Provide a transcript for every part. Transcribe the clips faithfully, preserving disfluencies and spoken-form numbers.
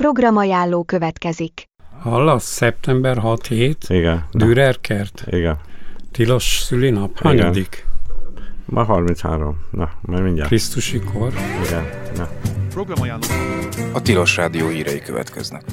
Programajánló következik. Hallasz? szeptember hat-hét? Igen. Dürerkert? Igen. Tilos szülinap? Hanyadik? Ma harminchárom. Na, majd mindjárt. Krisztusi kor? Igen. Na. Programajánló. A Tilos Rádió hírei következnek.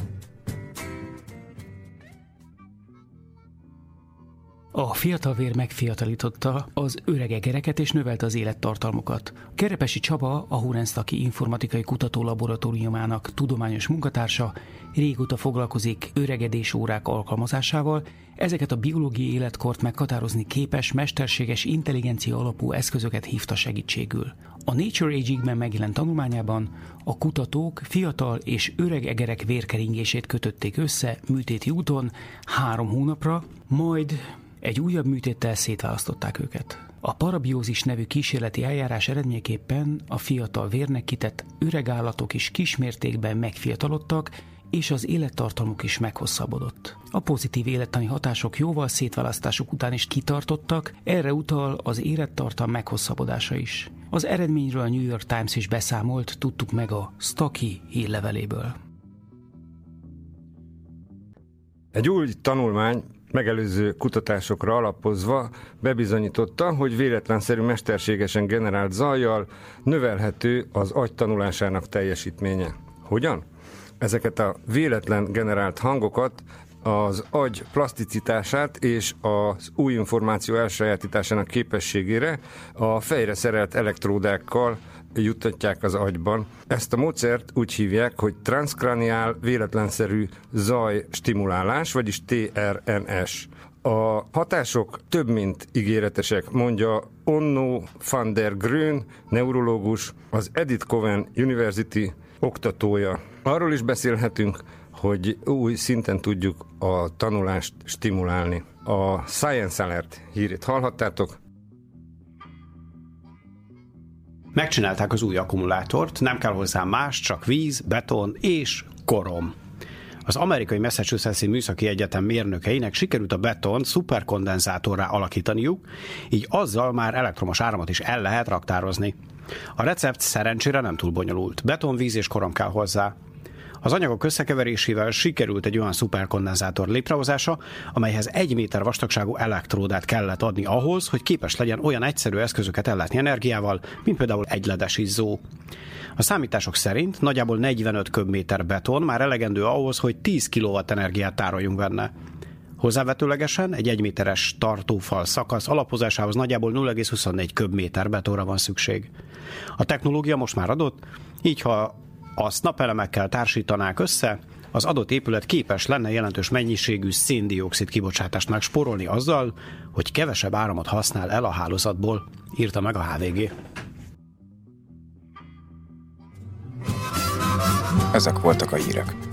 A fiatal vér megfiatalította az öreg egereket és növelte az élettartalmukat. Kerepesi Csaba, a Hurensztaki Informatikai Kutatólaboratóriumának tudományos munkatársa régóta foglalkozik öregedés órák alkalmazásával, ezeket a biológiai életkort meghatározni képes, mesterséges intelligencia alapú eszközöket hívta segítségül. A Nature Aging-ben megjelent tanulmányában a kutatók fiatal és öreg egerek vérkeringését kötötték össze műtéti úton három hónapra, majd egy újabb műtéttel szétválasztották őket. A parabiózis nevű kísérleti eljárás eredményeképpen a fiatal vérnek kitett öreg állatok is kismértékben megfiatalodtak, és az élettartalmuk is meghosszabbodott. A pozitív élettani hatások jóval szétválasztásuk után is kitartottak, erre utal az élettartam meghosszabbodása is. Az eredményről a New York Times is beszámolt, tudtuk meg a Stucky hírleveléből. Egy új tanulmány megelőző kutatásokra alapozva bebizonyította, hogy véletlenszerű mesterségesen generált zajjal növelhető az agy tanulásának teljesítménye. Hogyan? Ezeket a véletlen generált hangokat az agy plaszticitását és az új információ elsajátításának képességére a fejre szerelt elektródákkal juttatják az agyban. Ezt a módszert úgy hívják, hogy transkraniál véletlenszerű zaj stimulálás, vagyis té er en es. A hatások több mint ígéretesek, mondja Onno van der Grön, neurológus, az Edith Cowan University oktatója. Arról is beszélhetünk, hogy új szinten tudjuk a tanulást stimulálni. A Science Alert hírét hallhattátok. Megcsinálták az új akkumulátort, nem kell hozzá más, csak víz, beton és korom. Az amerikai Massachusetts Műszaki Egyetem mérnökeinek sikerült a beton szuperkondenzátorrá alakítaniuk, így azzal már elektromos áramot is el lehet raktározni. A recept szerencsére nem túl bonyolult. Beton, víz és korom kell hozzá. Az anyagok összekeverésével sikerült egy olyan szuperkondenzátor létrehozása, amelyhez egy méter vastagságú elektródát kellett adni ahhoz, hogy képes legyen olyan egyszerű eszközöket ellátni energiával, mint például egy ledes izzó. A számítások szerint nagyjából negyvenöt köbméter beton már elegendő ahhoz, hogy tíz kilowatt energiát tároljunk benne. Hozzávetőlegesen egy egyméteres tartófal szakasz alapozásához nagyjából nulla egész huszonnégy köbméter betonra van szükség. A technológia most már adott, így ha azt napelemekkel társítanák össze, az adott épület képes lenne jelentős mennyiségű széndioxid kibocsátást megspórolni azzal, hogy kevesebb áramot használ el a hálózatból, írta meg a há vé gé. Ezek voltak a hírek.